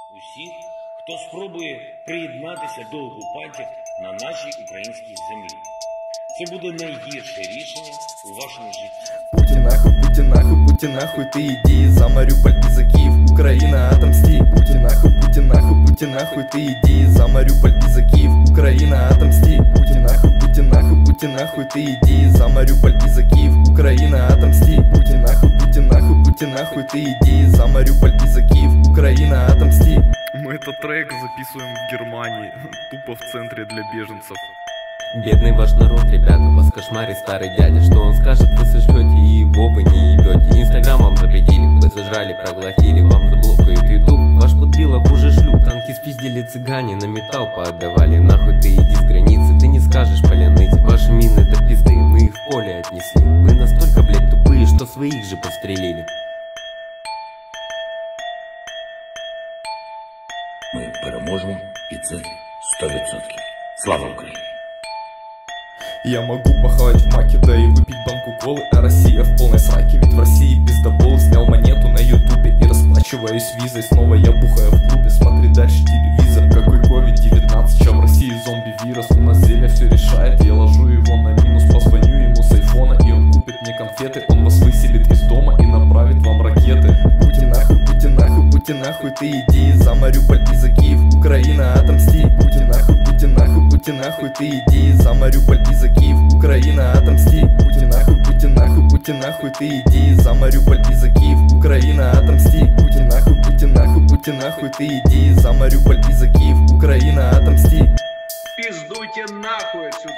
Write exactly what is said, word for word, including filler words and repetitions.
усіх, хто спробує приєднатися до окупантів на нашій українській землі. Це буде найгірше рішення у вашому житті. Путін нахуй, Путін нахуй, Путін нахуй, ти іди за Маріуполь і за Київ, Україна отомсти. Путін нахуй, Путін нахуй, Путін нахуй, ти іди за Маріуполь і за Київ, Україна отомсти. Путін нахуй, Путін нахуй, Путін нахуй, ти іди за Маріуполь і за Київ, Україна отомсти. Путін нахуй, Путін нахуй, Путін нахуй, ти іди за Маріуполь і за Київ, Україна отомсти. Мы этот трек записываем в Германии, тупо в центре для беженцев. Бедный ваш народ, ребята, вас кошмарит старый дядя. Что он скажет, вы сожрете, и его вы не ебете. Инстаграм вам запретили, вы сожрали, проглотили. Вам заблокают ютуб, ваш подбила хуже шлюп. Танки спиздили цыгане, на металл поотдавали. Нахуй ты иди с границы, ты не скажешь поляныте. Ваши мины до пизды, мы их в поле отнесли. Вы настолько, блядь, тупые, что своих же подстрелили. Ми переможемо, і це сто відсотків. Слава Україні! Я могу похавать в маке, да и выпить банку колы, а Россия в полной сраке. Ведь в России пиздобол снял монету на ютубе и расплачиваюсь визой. Снова я бухаю в клубе, смотри дальше телевизор. Какой ковид девятнадцать, чем в России зомби-вирус. У нас зелье все решает, я ложу его на минус. Позвоню ему с айфона, и он купит мне конфеты. Он вас выселит из дома и направит вам ракеты. Путин нахуй, Путин нахуй, Путин нахуй, ты иди за Маріуполь и за Киев, Украина отомсти. Путин нахуй, Путин нахуй, Путин нахуй, ты иди за Маріуполь и за Киев, Украина отомсти. Путин нахуй, Путин нахуй, Путин нахуй, ты иди за Маріуполь и за Киев, Украина отомсти. Путин нахуй, Путин нахуй, Путин нахуй, ты иди за Маріуполь и за Киев, Украина отомсти. Пиздуйте нахуй отсюда.